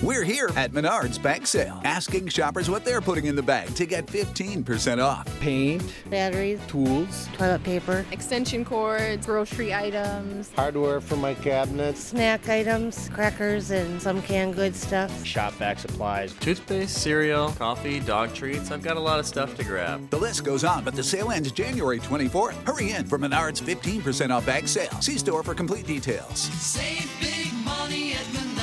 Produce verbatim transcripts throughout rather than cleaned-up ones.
We're here at Menards Bag Sale, asking shoppers what they're putting in the bag to get fifteen percent off. Paint, batteries, tools, toilet paper, extension cords, grocery items, hardware for my cabinets, snack items, crackers, and some canned goods stuff. Shop vac supplies, toothpaste, cereal, coffee, dog treats. I've got a lot of stuff to grab. The list goes on, but the sale ends January twenty-fourth. Hurry in for Menards fifteen percent off bag sale. See store for complete details. Save big money at Menards.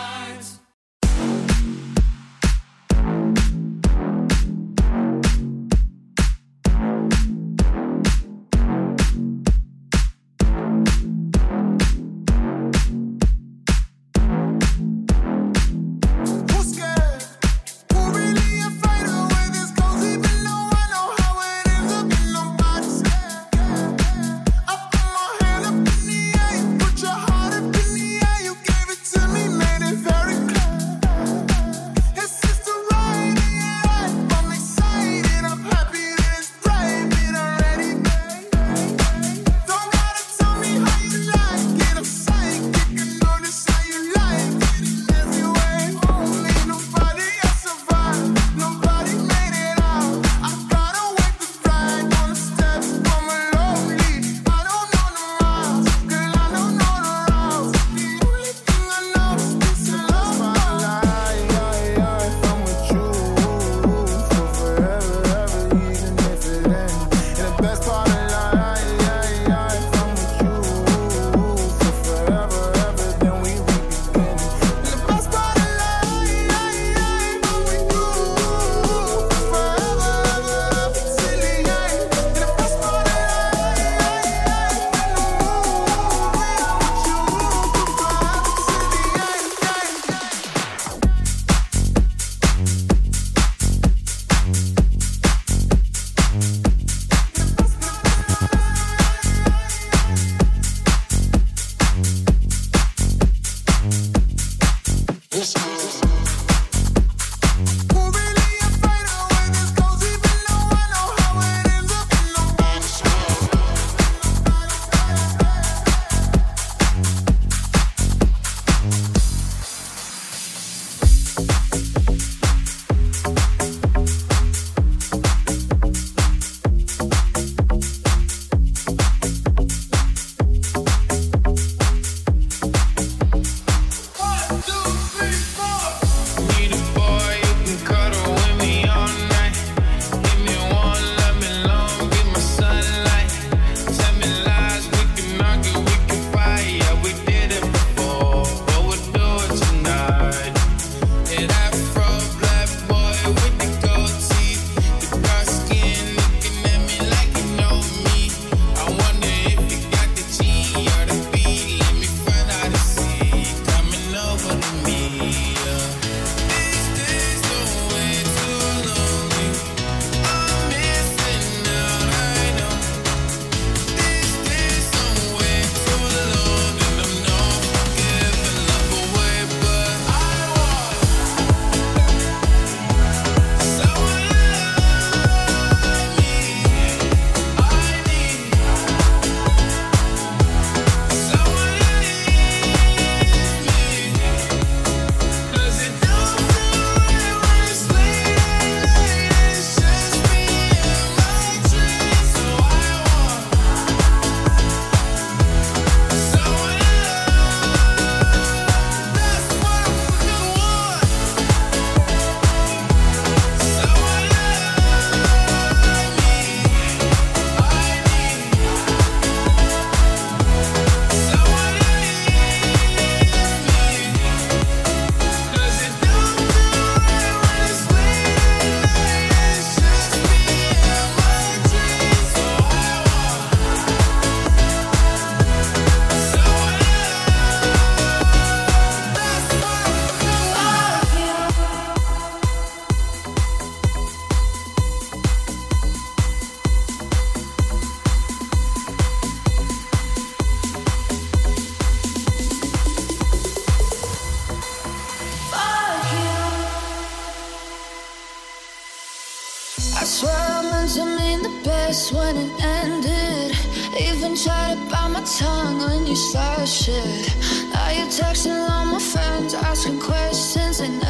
best when it ended. Even tried to bite my tongue when you started shit. Now you're texting all my friends, asking questions and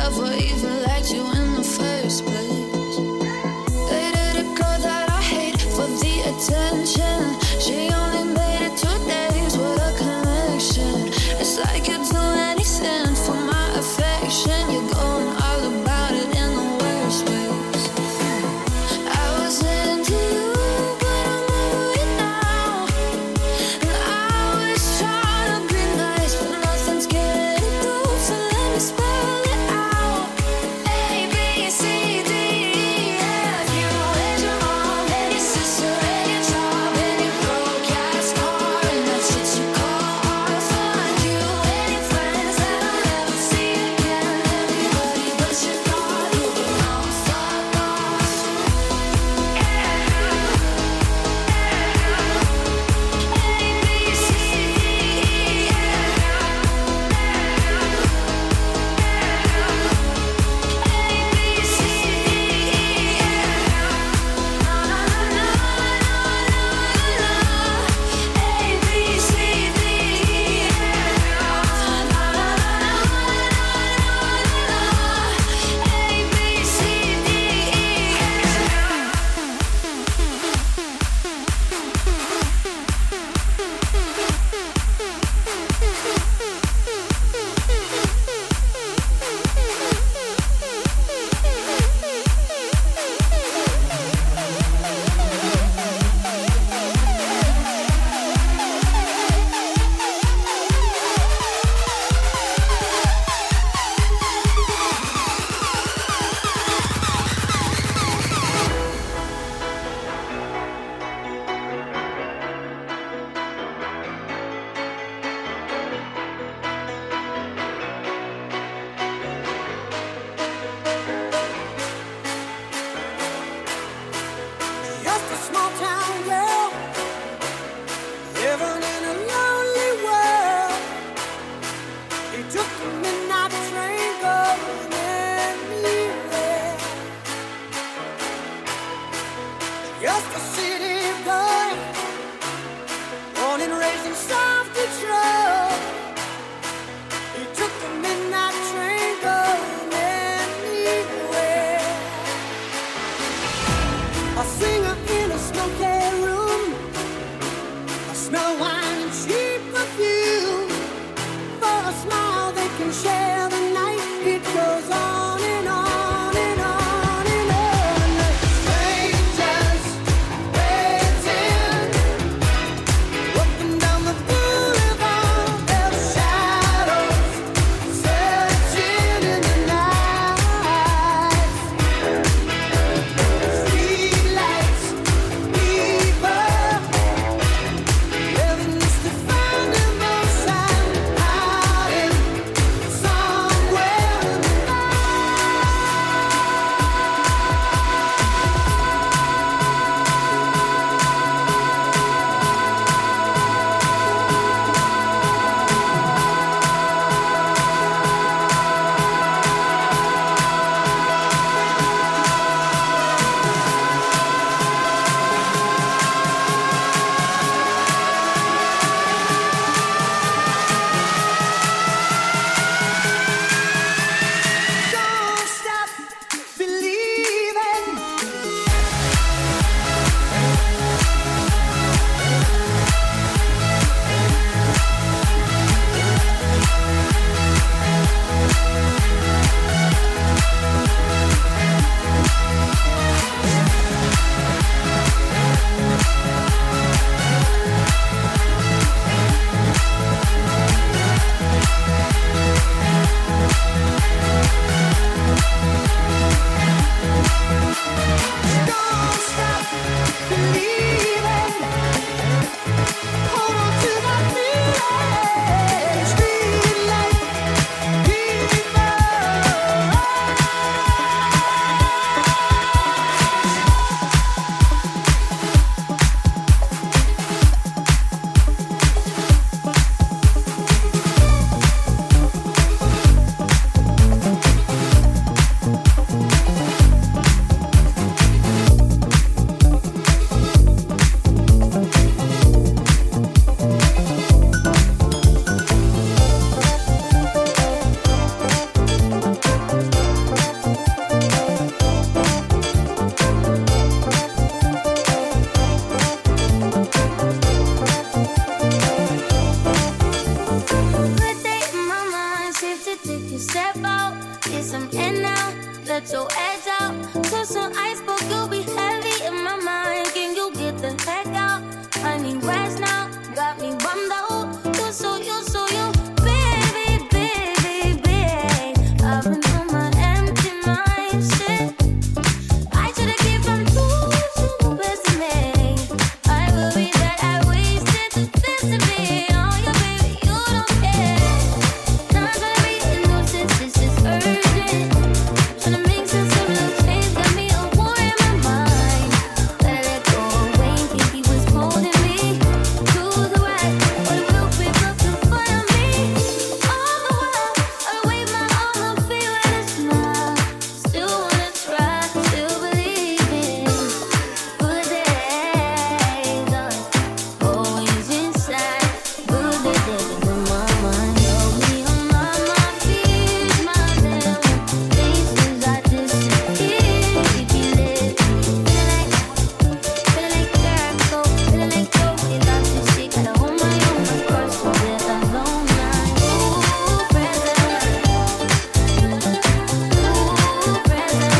get some air now. Let your edge out. Put some iceberg, you'll be heavy in my mind. Can you get the heck out? I need rest now. Got me bummed out. You so you so you, baby, baby, baby. I've been on my empty mind, shit. I should've kept from too, too best to me. I worry that I wasted the best of me. Oh, yeah, baby, you don't care. Now I'm gonna read the notice, this is urgent. Tryna make sense of the change, got me a war in my mind. Let it go away, think he was holding me to the right, but it will pick up in front of me. All the while, I wave my arm and feel it a smile. Still wanna try, still believe in good days. Always inside, good days in my mind. Help me on my mind, fears my venom. Places I disappear, you can live. Feeling like, feeling like girl, go, feeling like go. Get lost in shit, gotta hold my own. Of course, so that I don't mind. Ooh, present. Ooh, present.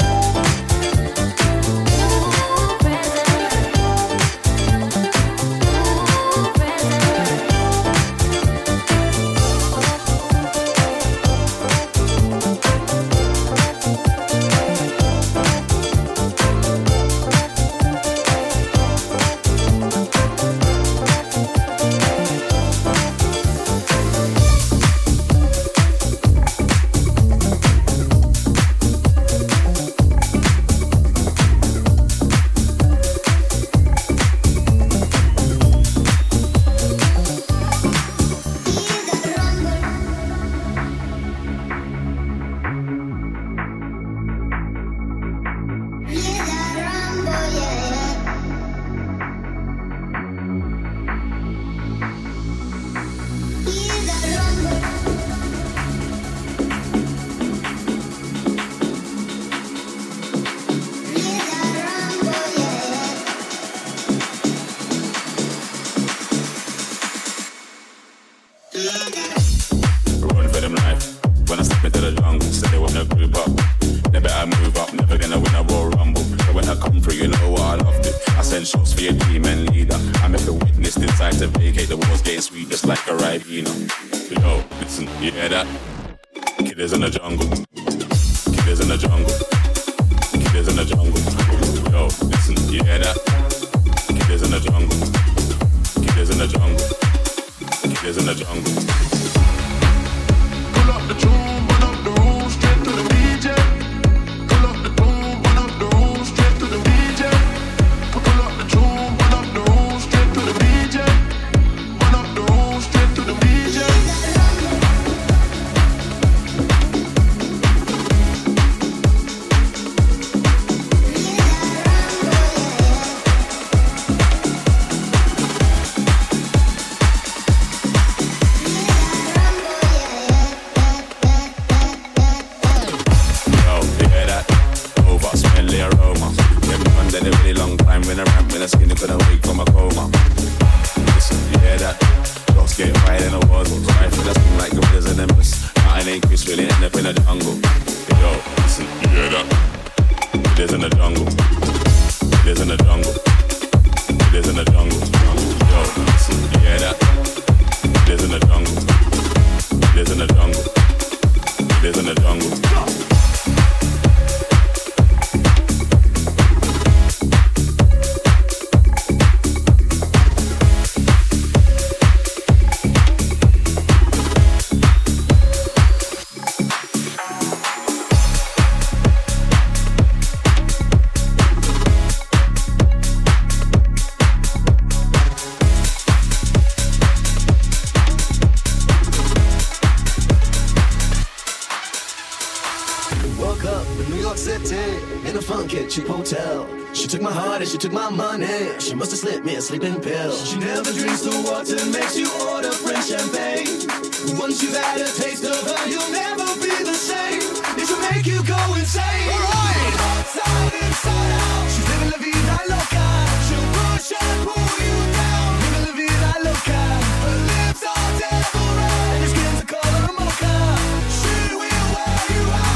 Run for them life. When I step into the jungle, say they wanna group up. They better move up, never gonna win a Royal Rumble. But when I come through, you know what I loved it. I send shots for your team and leader. I make a witness, decide to vacate the walls, getting sweet just like a Ribena. Yo, listen, you hear that? Killers in the jungle. Killers in the jungle. Killers in the jungle. Yo, listen, you hear that? Killers in the jungle. Killers in the jungle. Killers in the jungle. Pull up the tune, run up the rules, straight to the D J. Pull up the tune, run up the rules, straight to the D J. Pull up the tune, run up the rules, straight to the D J. Run up the rules, straight to the D J. When I skin it, couldn't wake from a coma. Listen, you hear that? Dogs get fired in the walls. Right for the skin like gorillas in the mist. Nothing ain't Chris really end up in the jungle. Yo, listen, you hear that? It is in the jungle. It is in the jungle. It is in the jungle. Yo, listen, you hear that? It is in the jungle. It is in the jungle. It is in the jungle. Cheap hotel. She took my heart and she took my money. She must have slipped me a sleeping pill. She never drinks the water, makes you order French champagne. Once you've had a taste of her, you'll never be the same. It will make you go insane. Alright! Outside, inside out. She's living la vida loca. She'll push and pull you down. Living la vida loca. Her lips are devil red and her skin's a color mocha. She will wear you out.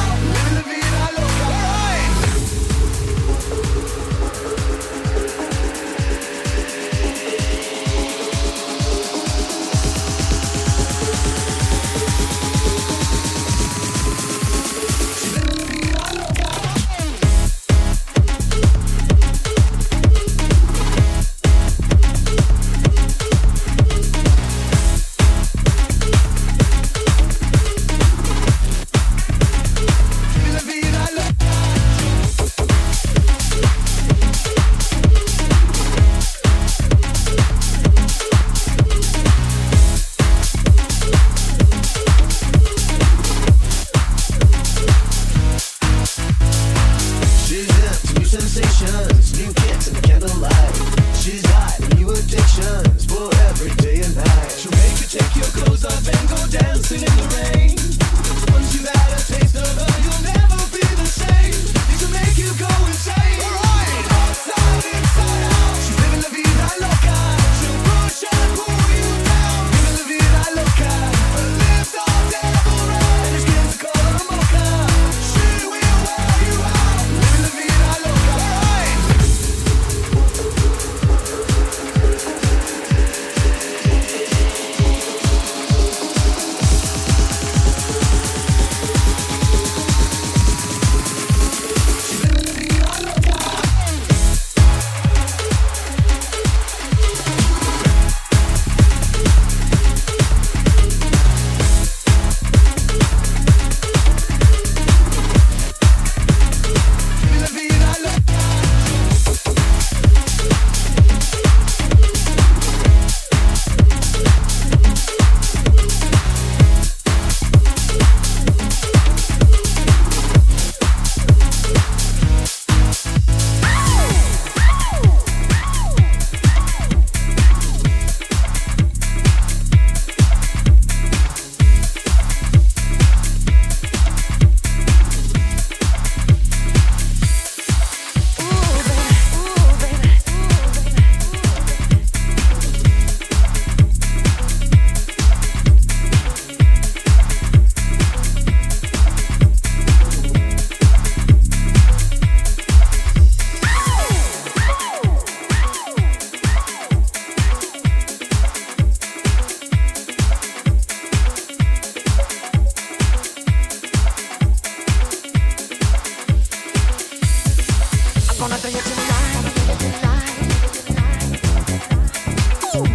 gonna do you tonight, tonight, tonight. Ooh,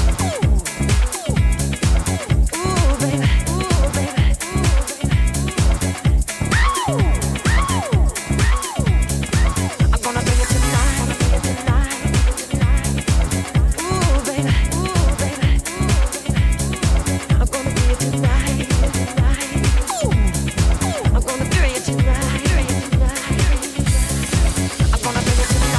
ooh, baby, ooh, baby, ooh, I'm gonna do you tonight, tonight, tonight. Ooh, baby, ooh, baby, I'm gonna do you tonight, tonight. Ooh, I'm gonna do you tonight, tonight. I'm gonna do you tonight.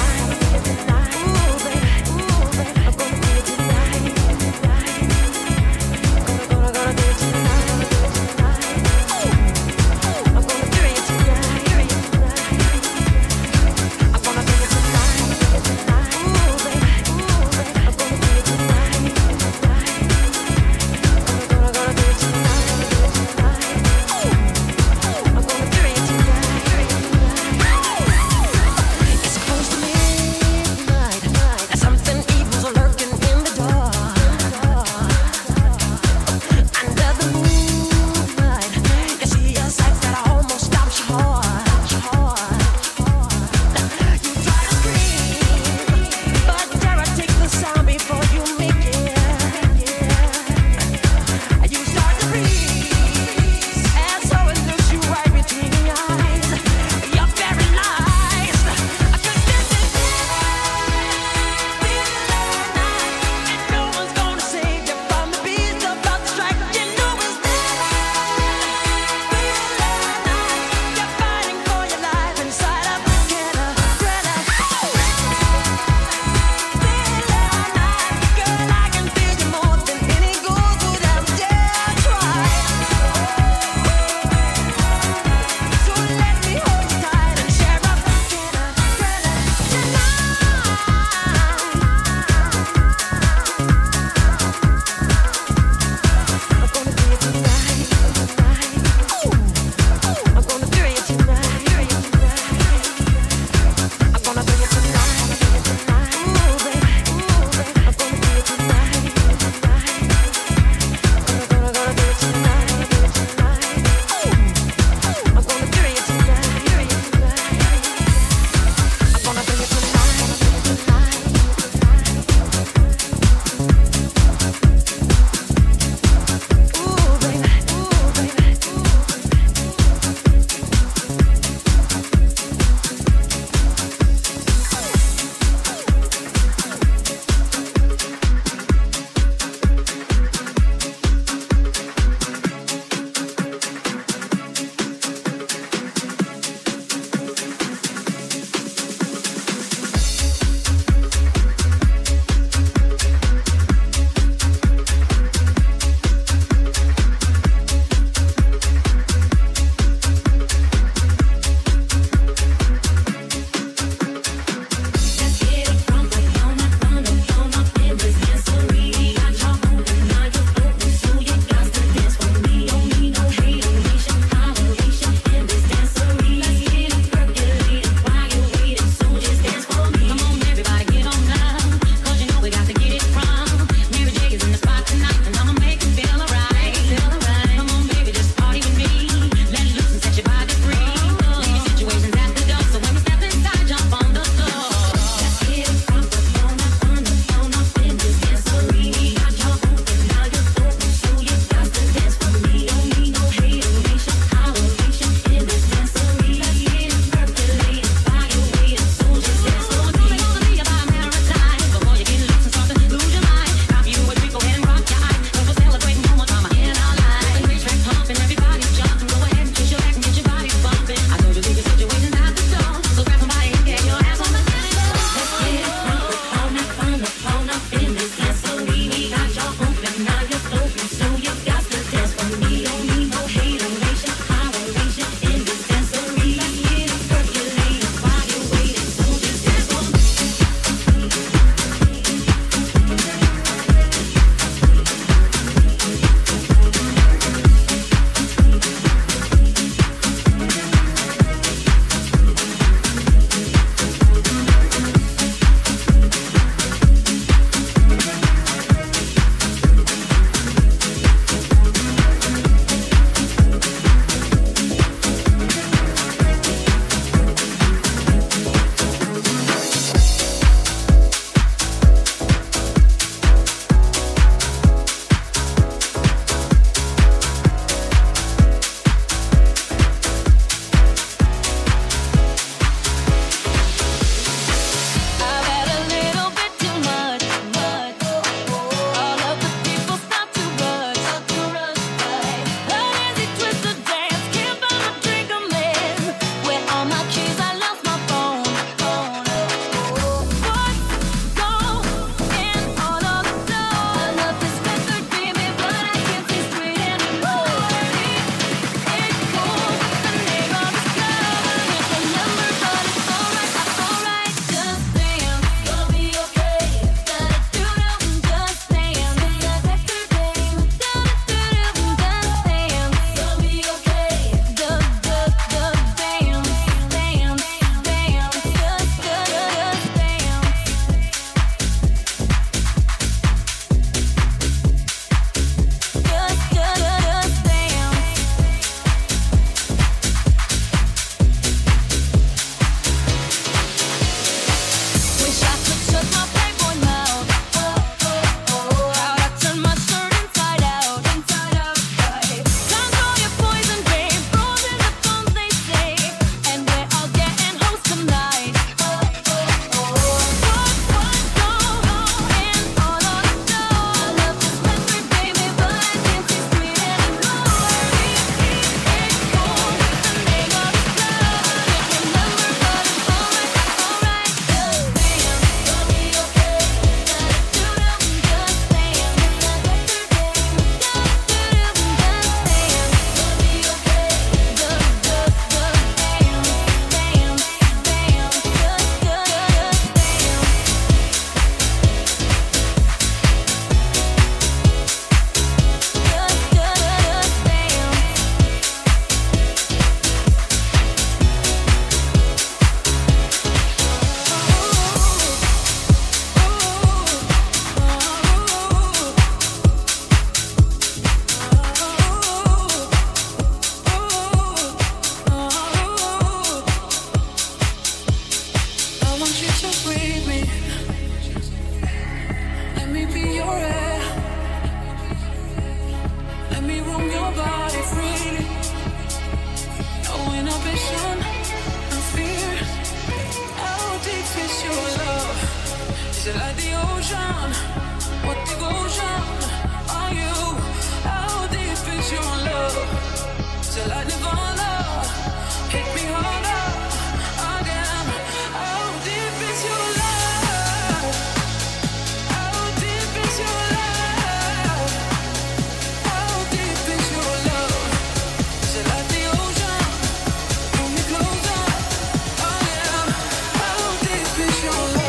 Is it like the ocean? What devotion are you? How deep is your love? Is it like Nirvana? Hit me harder again. How deep is your love? How deep is your love? How deep is your love? Is it like the ocean? Pull me closer again. How deep is your love?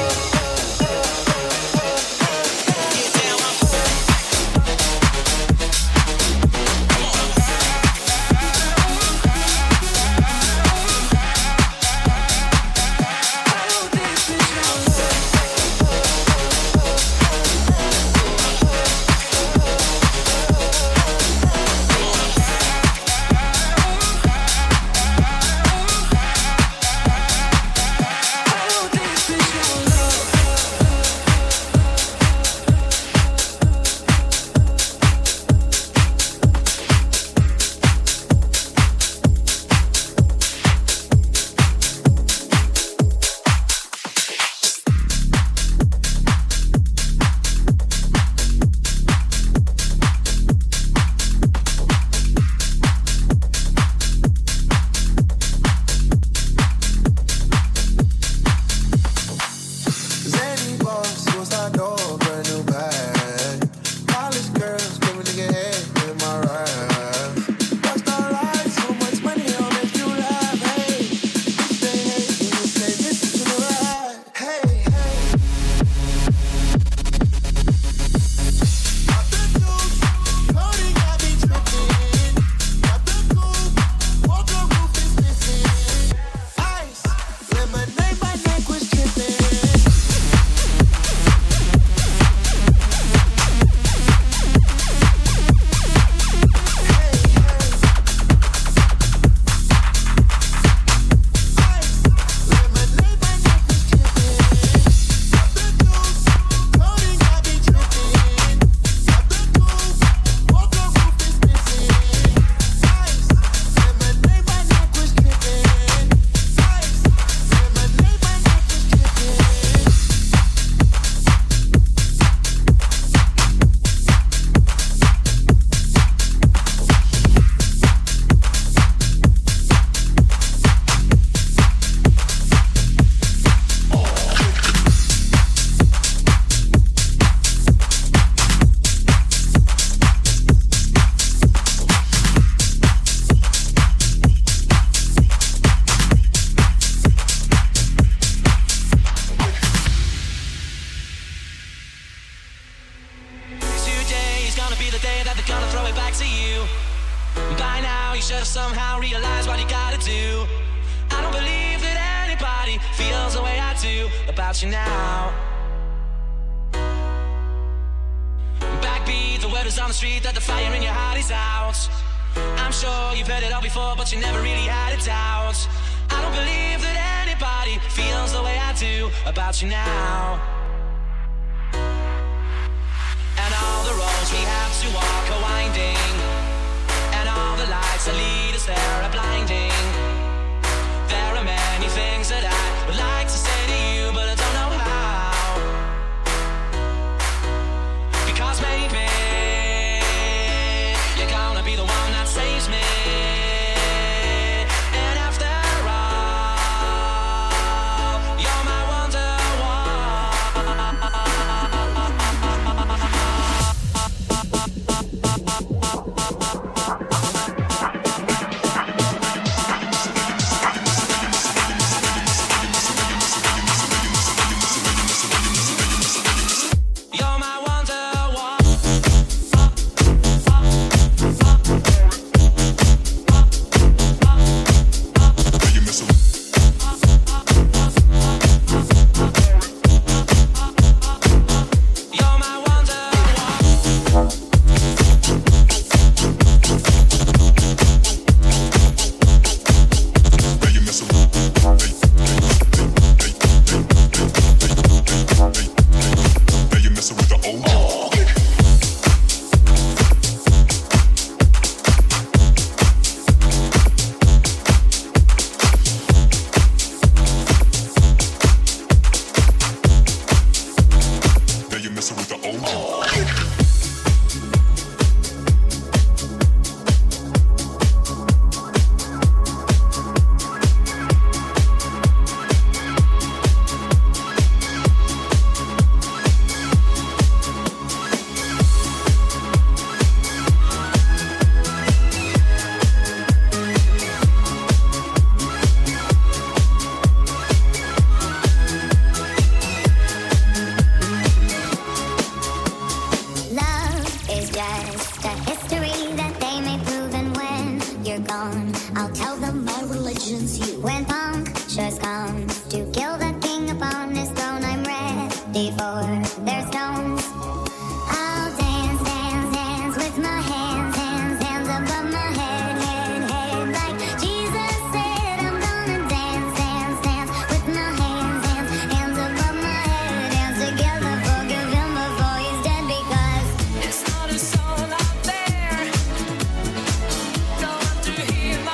choose you. When punctures come to kill the king upon his throne, I'm ready for their stones. I'll dance, dance, dance with my hands, hands, hands above my head, head, head. Like Jesus said, I'm gonna dance, dance, dance with my hands, hands, hands above my head. Dance together, forgive him before he's dead, because it's not a soul out there. Don't have to hear my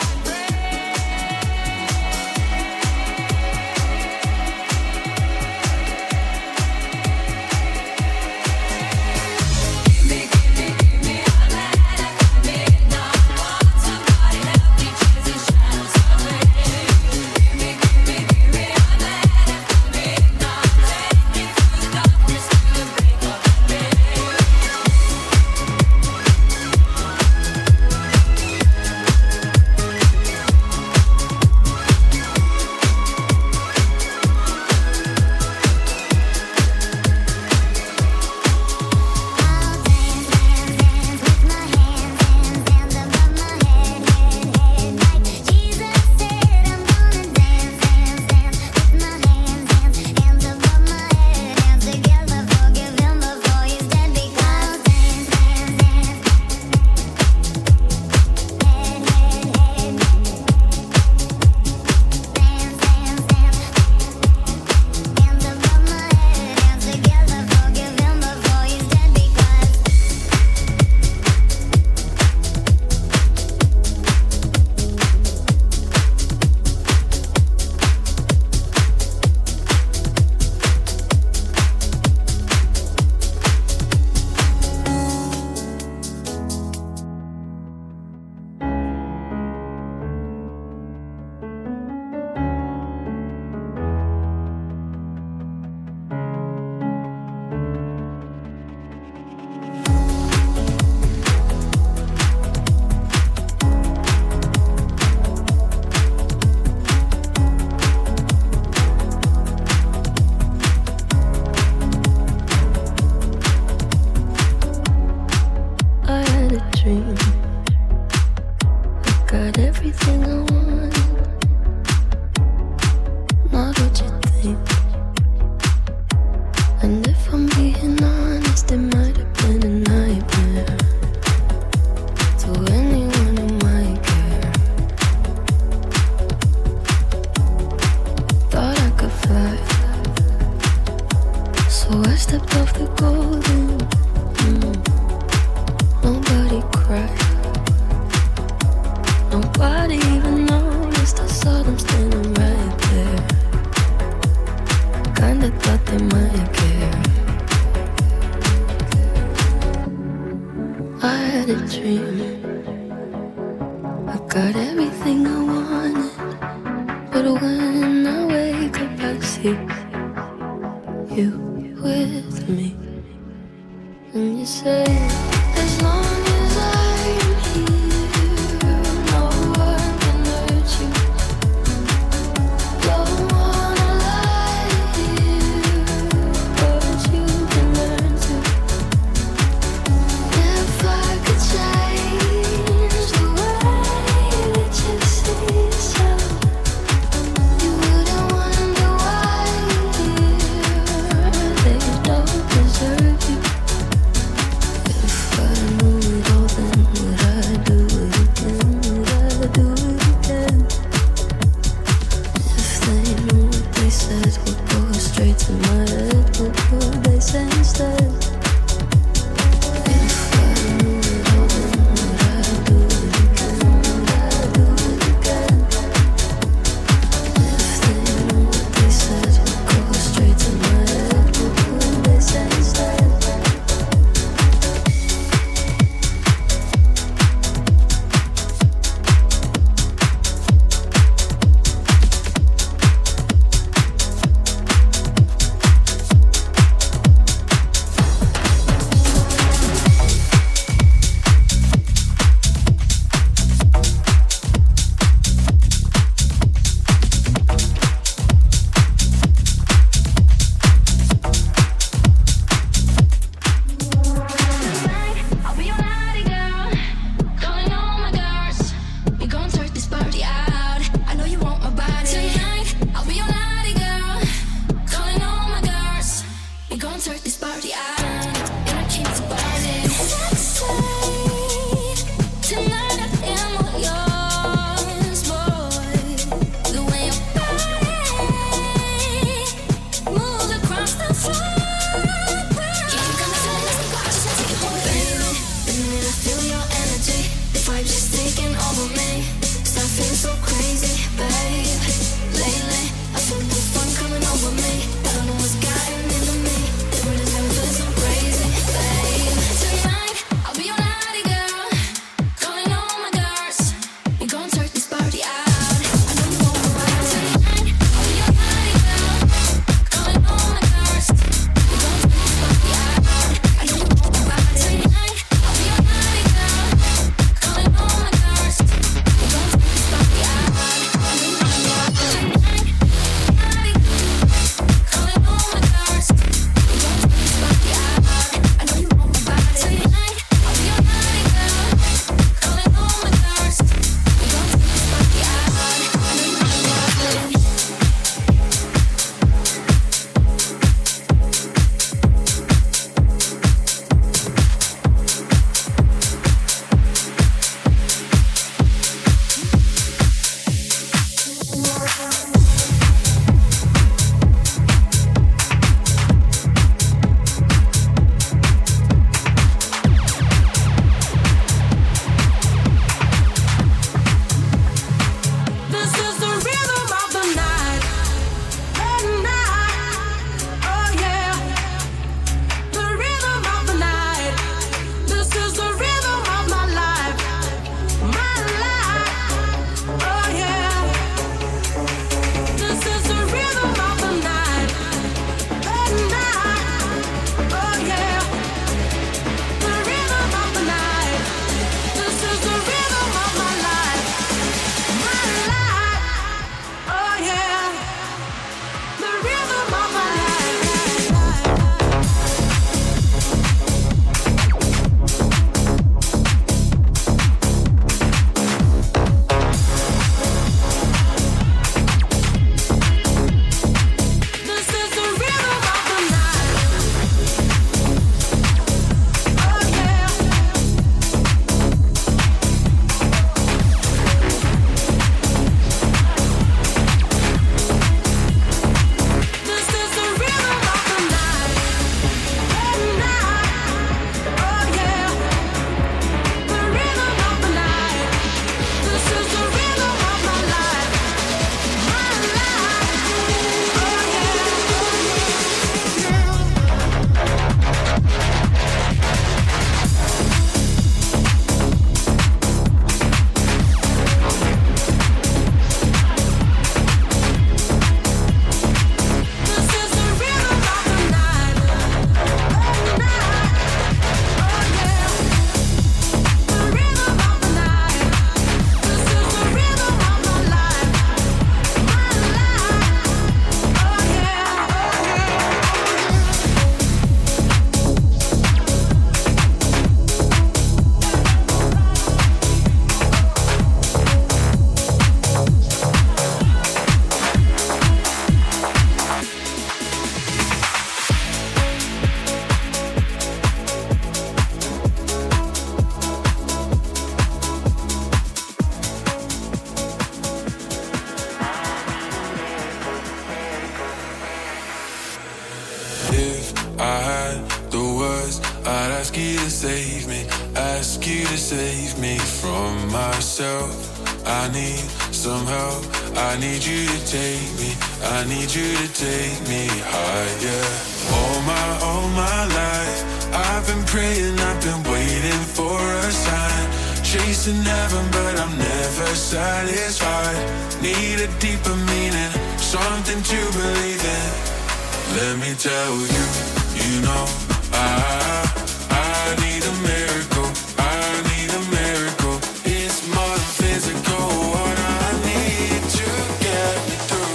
I had the words, I'd ask you to save me, ask you to save me from myself. I need some help, I need you to take me, I need you to take me higher. All my, all my life, I've been praying, I've been waiting for a sign. Chasing heaven, but I'm never satisfied. Need a deeper meaning, something to believe in. Let me tell you, you know, I, I need a miracle, I need a miracle. It's more than physical, what I need to get me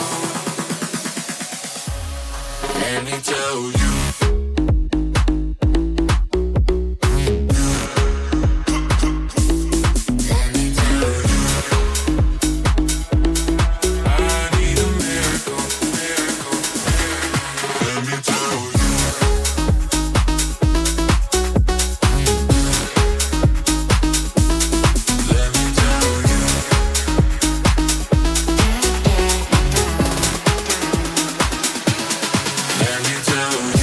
through. Let me tell you. Let me tell you.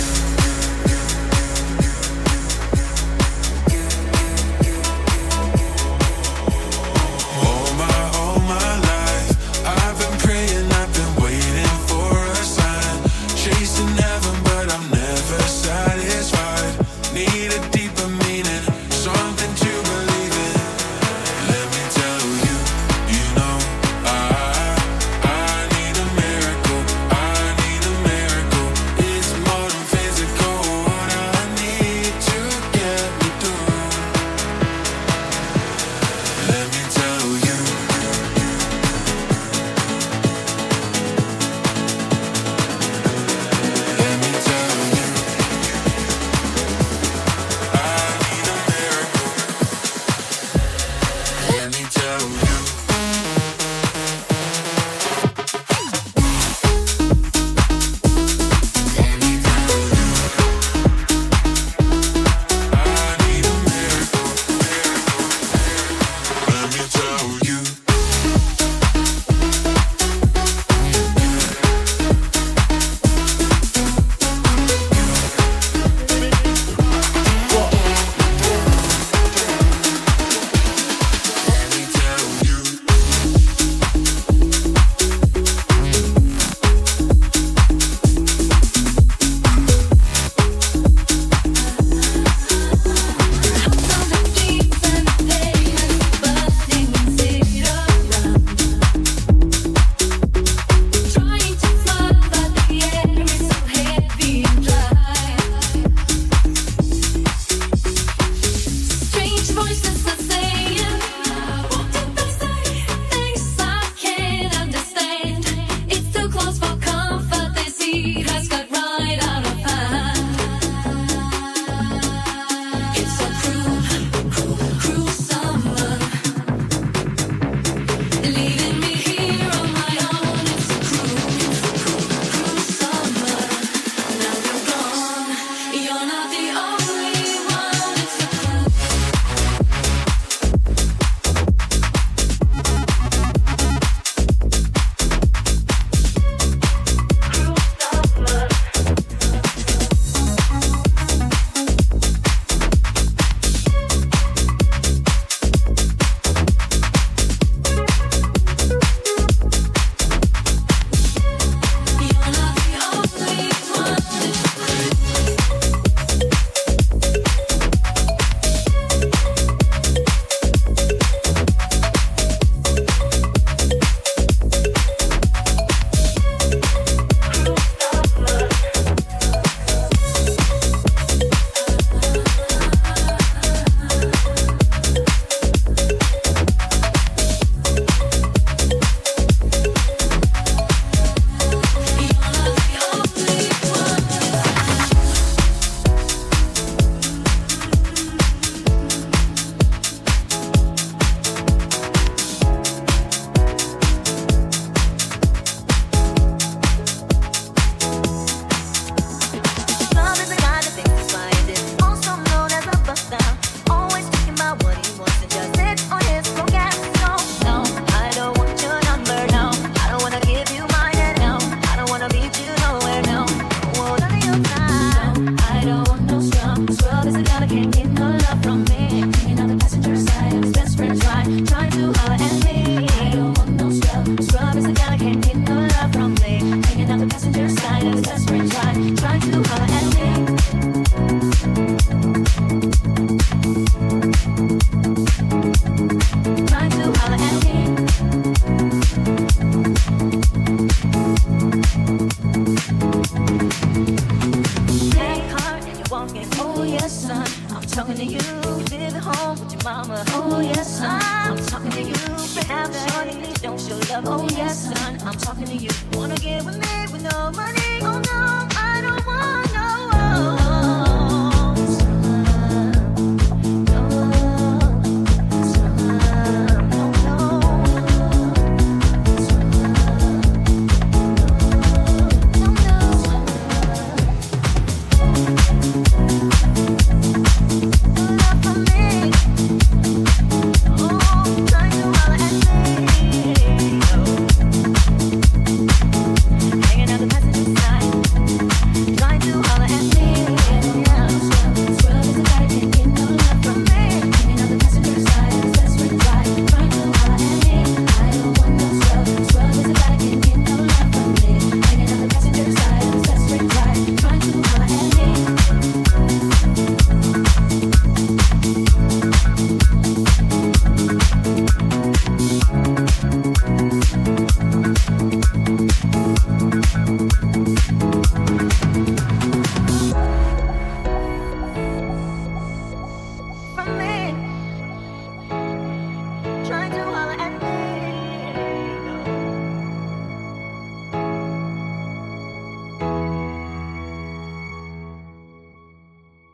to you. Live at home with your mama. Oh yes, son, I'm talking to you. Have a shorty, don't show love. Oh yes, son, I'm talking to you. Wanna get with me with no money? Oh no.